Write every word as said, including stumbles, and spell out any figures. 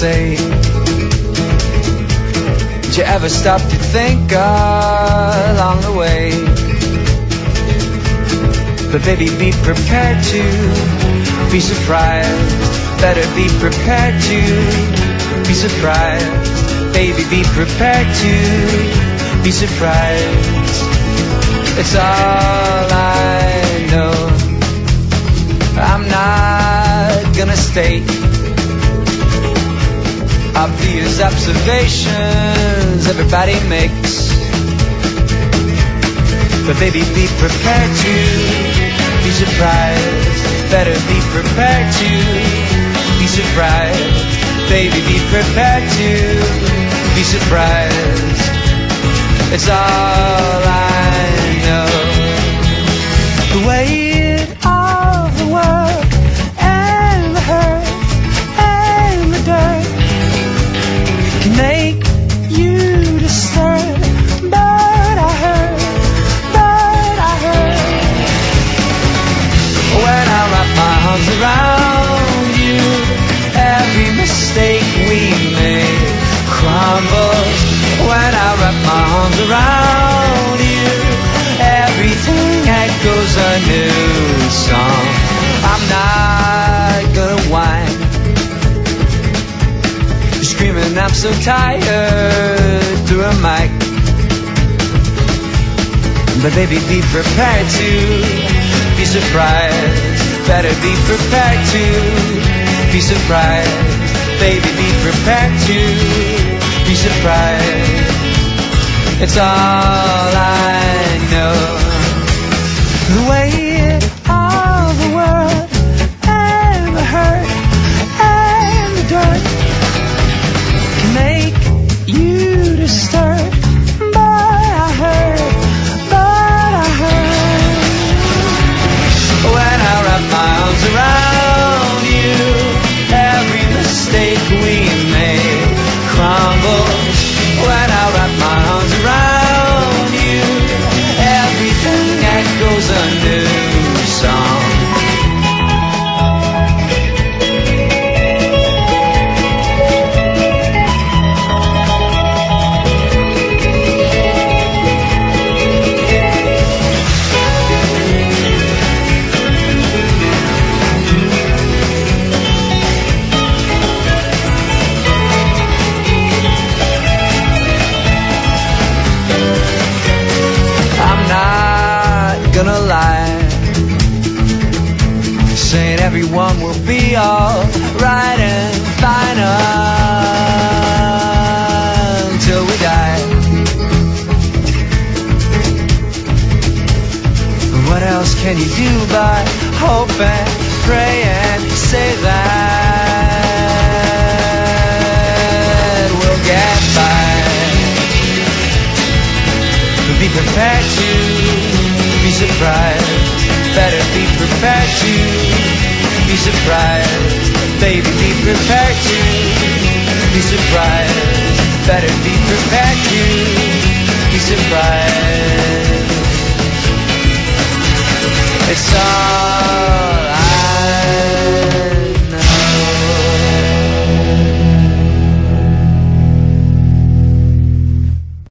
say, did you ever stop to think along the way? But baby, be prepared to be surprised. Better be prepared to be surprised. Baby, be prepared to be surprised. It's all I know. I'm not gonna state obvious observations everybody makes. But baby, be prepared to be surprised. Better be prepared to be surprised. Baby, be prepared to be surprised. It's all I know. The weight of the world and the hurt and the dirt can make you discern. But I heard, but I heard, when I wrap my arms around you, every mistake we made crumbles. When I wrap my arms around you, everything echoes a new song. I'm not gonna whine, screaming I'm so tired through a mic. But baby, be prepared to be surprised. Better be prepared to be surprised. Baby, be prepared to be surprised. It's all I know. The weight of the world and the hurt and the dirt can make you disturb. But I heard, but I heard, when I wrap my arms around you, every mistake we made crumbles. When I wrap my arms around you, everything echoes a new song. Gonna lie, saying everyone will be alright and fine until we die. What else can you do but hope and pray and say that we'll get by? But be prepared to be surprised. Better be prepared to be surprised. Baby, be prepared to be surprised. Better be prepared to be surprised. It's all